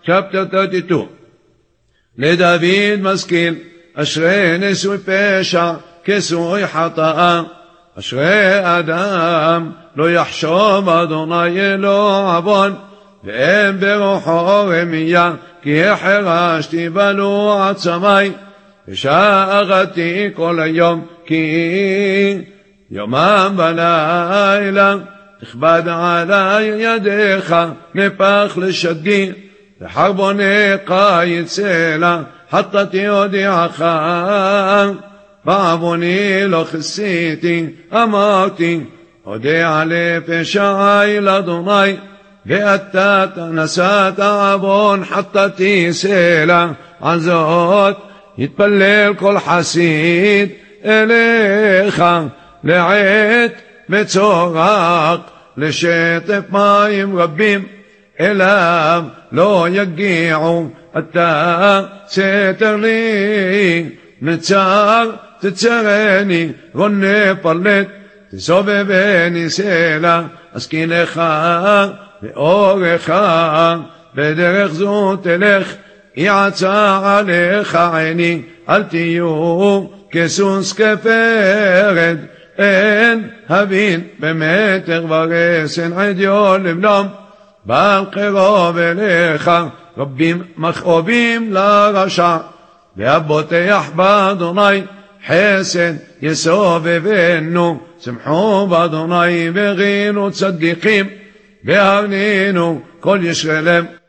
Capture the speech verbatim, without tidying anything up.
chapter thirty-two. לדוד משכיל, אשרי נשוי פשע, כסוי חטאה, אשרי אדם, לא יחשוב אדוני אלוה עוון, ואין ברוחו רמיה, כי החרשתי בנו עצמי, ושאגתי כל היום, כי יומם בלילה, תכבד עלי ידיך, נפח לשדי, וחרבונך יצא לה, חטאתי הודיעך, בעווני לא כיסיתי, אמרתי, הודיע לפשעי לאדוני, ואתה נשאת עוון חטאתי סלע, על זאת יתפלל כל חסיד אליך, לעת מצורק, לשטף מים רבים, אליו לא יגיעו, אתה סתר לי, נצר תצרני, רונה פרלט, תסובבני סלע, אזקינך ואורך, בדרך זו תלך, יעצה עליך עיני, אל תהיו כסוס כפרד, אין הבין במטר ורסן עדיו לבלום, בעל קרוב אליך, רבים מכאובים לרשע, והבוטח באדוני, חסד יסובבנו, שמחו באדוני בגינו צדיקים, והרנינו כל ישרלם.